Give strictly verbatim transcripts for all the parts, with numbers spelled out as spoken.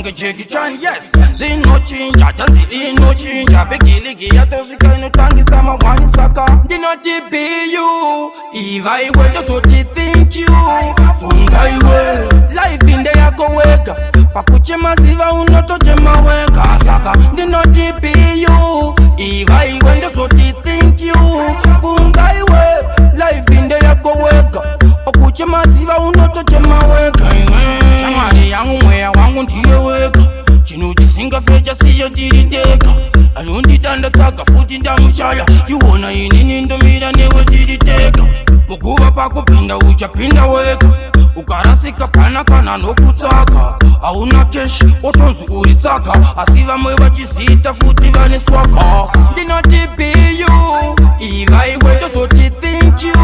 nge Jackie Chan, yes. Zinochinja, dansi inochinja. Begiligi ya tosika inotangisa mawani saka. Dinoti be you, iva iwe tosoti think you. Funga iwe, life inde yako weka. Pakuche masiva unotoche maweka saka. Dinoti be you, iva iwe tosoti think you. Funga iwe, life inde yako weka. Pakuche masiva unotoche maweka. Shamari yangu mwea wangu ndiye weka. Chinu jisinga fecha siyo dirindeka. Alundi danda taka futi ndamushaya. Yuona inini ndomira newe diriteka. Mukuwa pako pinda ucha pinda weka. Ukarasika pana kana no kutaka. Auna kesh otonzu uritaka. Asiva mwewa jisita futi vani swaka. Dinoti be you, iva iwe tosoti think you.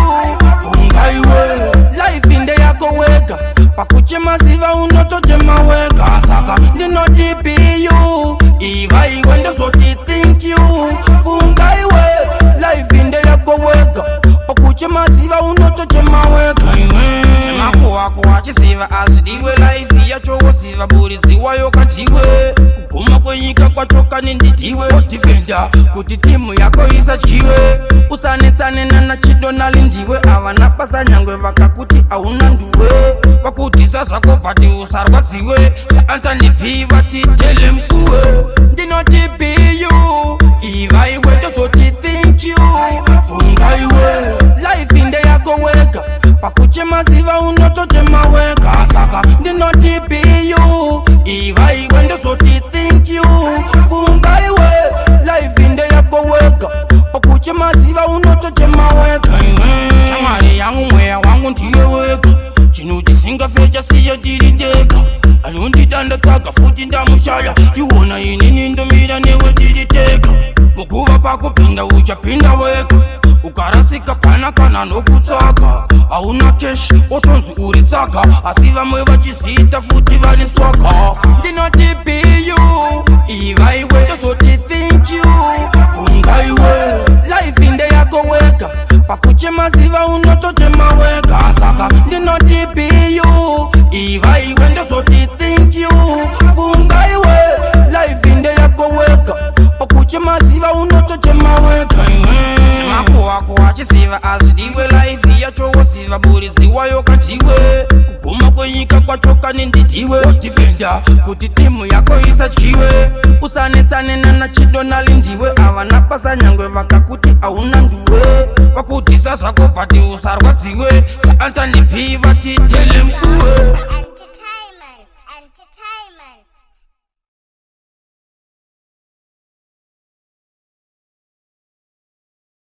Funga iwe, life inde yako weka. Pakuche masiva unotoche maweka saka. Dinoti be you, iva iwe tosoti think you. Funga iwe, life inde yako weka. Pakuche masiva unotoche maweka. Chema kuwa kuwa chisiva asidiwe. Life ya chowo siva buri ziwa yoka tiwe. Kukuma kwenyika kwa choka ninditiwe. Otifenda kuti timu yako isa chiwe. Usane tsane nana chido nalindiwe. Awana pasa nyangwe vaka kuti auna nduwe. Wakuti sasa kofati usarwa ziwe. Sa anta nipi vati tele mkuwe. Dinoti be you, iva iwe tosoti think you. Funga iwe, life inde yako weka. Pakuche masiva unotoche maweka saka. Dinoti be you, iva iwe tosoti think you. Funga iwe, life inde yako weka. Pakuche masiva unotoche maweka. Shamari yangu mwea wangu ndiye weka. Chinu jisinga fecha siyo dirindeka. Alundi danda taka futi ndamushaya. Yuona inini ndomira newe diriteka. Mukuwa pako pinda ucha pinda weka. Ukarasika pana kana no kutaka. Auna kesh otonzu uritaka. Asiva mwewa jisita futi vani swaka. Dinoti be you, iva iwe tosoti think you. Funga iwe, life inde yako weka. Pakuche masiva unotoche maweka saka. Dinoti be you, iva iwe tosoti think you. Funga iwe, life inde yako weka. Pakuche masiva unotoche maweka. Chema kuwa kuwa chisiva asidiwe. Life ya chowo siva buri ziwa yoka tiwe. Kukuma kwenyika kwa choka ninditiwe. Otifenda kuti timu yako isa chiwe. Usane tsane nana chido nalindiwe. Awana pasa nyangwe vaka kuti auna nduwe. Wakuti sasa kofati usarwa ziwe. Sa anta nipi vati